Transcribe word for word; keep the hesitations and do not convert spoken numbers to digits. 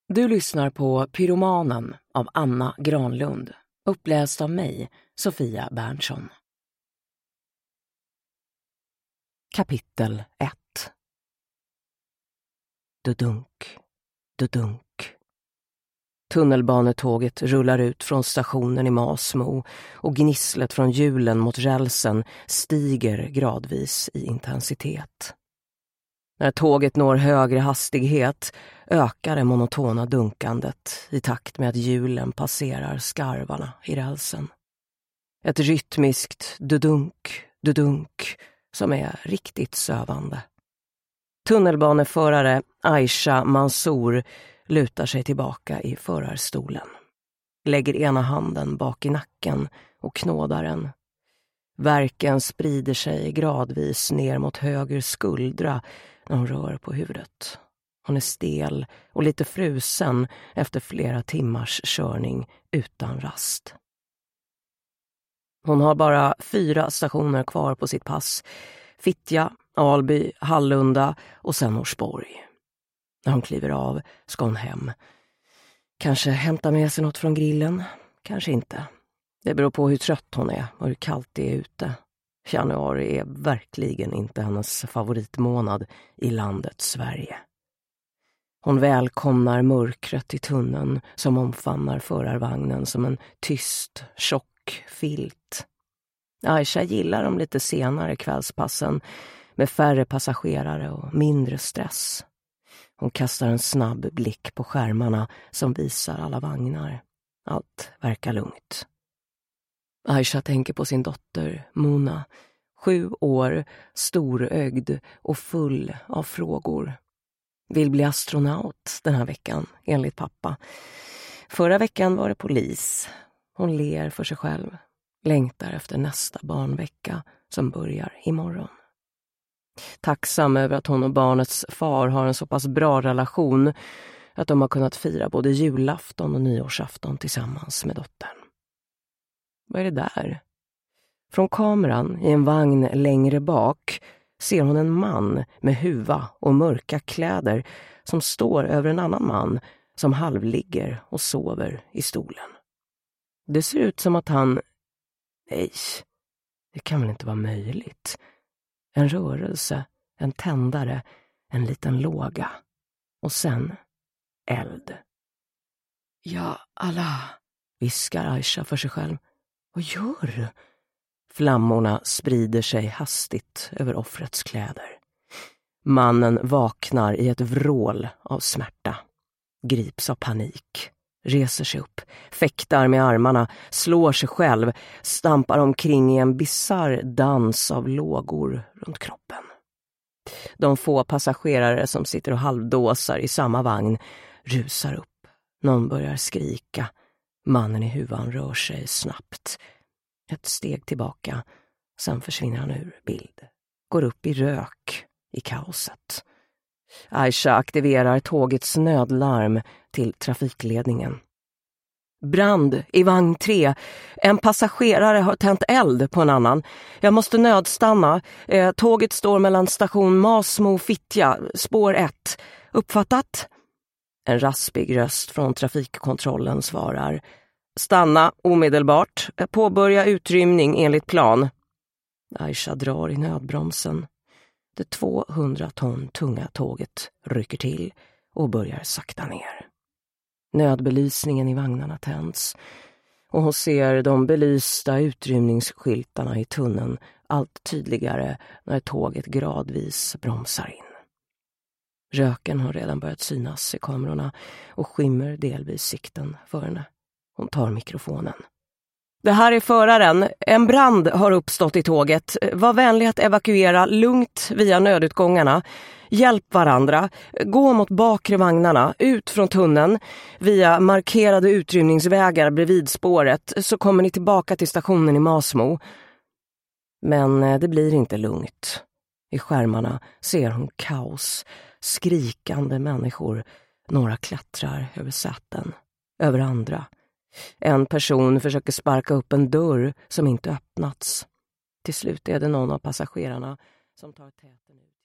Du lyssnar på Pyromanen av Anna Granlund, uppläst av mig, Sofia Berntsson. Kapitel ett. Dudunk, dudunk. Tunnelbanetåget rullar ut från stationen i Masmo och gnisslet från hjulen mot rälsen stiger gradvis i intensitet. När tåget når högre hastighet ökar det monotona dunkandet i takt med att hjulen passerar skarvarna i rälsen. Ett rytmiskt dudunk, dudunk som är riktigt sövande. Tunnelbaneförare Aisha Mansour lutar sig tillbaka i förarstolen. Lägger ena handen bak i nacken och knådar den. Värken sprider sig gradvis ner mot höger skuldra när hon rör på huvudet. Hon är stel och lite frusen efter flera timmars körning utan rast. Hon har bara fyra stationer kvar på sitt pass. Fittja, Alby, Hallunda och sen Norsborg. När hon kliver av ska hon hem. Kanske hämta med sig något från grillen, kanske inte. Det beror på hur trött hon är och hur kallt det är ute. Januari är verkligen inte hennes favoritmånad i landet Sverige. Hon välkomnar mörkret i tunneln som omfamnar förarvagnen som en tyst, tjock filt. Aisha gillar de lite senare kvällspassen med färre passagerare och mindre stress. Hon kastar en snabb blick på skärmarna som visar alla vagnar. Allt verkar lugnt. Aisha tänker på sin dotter, Mona. Sju år, storögd och full av frågor. Vill bli astronaut den här veckan, enligt pappa. Förra veckan var det polis. Hon ler för sig själv. Längtar efter nästa barnvecka som börjar imorgon. Tacksam över att hon och barnets far har en så pass bra relation att de har kunnat fira både julafton och nyårsafton tillsammans med dottern. Vad är det där? Från kameran i en vagn längre bak ser hon en man med huva och mörka kläder som står över en annan man som halvligger och sover i stolen. Det ser ut som att han... Nej, det kan väl inte vara möjligt. En rörelse, en tändare, en liten låga. Och sen eld. Ja, Allah, viskar Aisha för sig själv. Vad gör du? Flammorna sprider sig hastigt över offrets kläder. Mannen vaknar i ett vrål av smärta. Grips av panik. Reser sig upp, fäktar med armarna, slår sig själv, stampar omkring i en bizarr dans av lågor runt kroppen. De få passagerare som sitter och halvdåsar i samma vagn rusar upp. Någon börjar skrika. Mannen i huvan rör sig snabbt. Ett steg tillbaka, sen försvinner han ur bild. Går upp i rök i kaoset. Aisha aktiverar tågets nödlarm till trafikledningen. Brand i vagn tre. En passagerare har tänt eld på en annan. Jag måste nödstanna. Eh, tåget står mellan station Masmo och Fittja, spår ett. Uppfattat? En raspig röst från trafikkontrollen svarar. Stanna omedelbart. Påbörja utrymning enligt plan. Aisha drar i nödbromsen. Det tvåhundra ton tunga tåget rycker till och börjar sakta ner. Nödbelysningen i vagnarna tänds och hon ser de belysta utrymningsskyltarna i tunneln allt tydligare när tåget gradvis bromsar in. Röken har redan börjat synas i kamerorna och skymmer delvis sikten för henne. Hon tar mikrofonen. Det här är föraren. En brand har uppstått i tåget. Var vänlig att evakuera lugnt via nödutgångarna. Hjälp varandra. Gå mot bakre vagnarna. Ut från tunneln. Via markerade utrymningsvägar bredvid spåret så kommer ni tillbaka till stationen i Masmo. Men det blir inte lugnt. I skärmarna ser hon kaos. Skrikande människor. Några klättrar över säten. Över andra. En person försöker sparka upp en dörr som inte öppnats. Till slut är det någon av passagerarna som tar täten ut.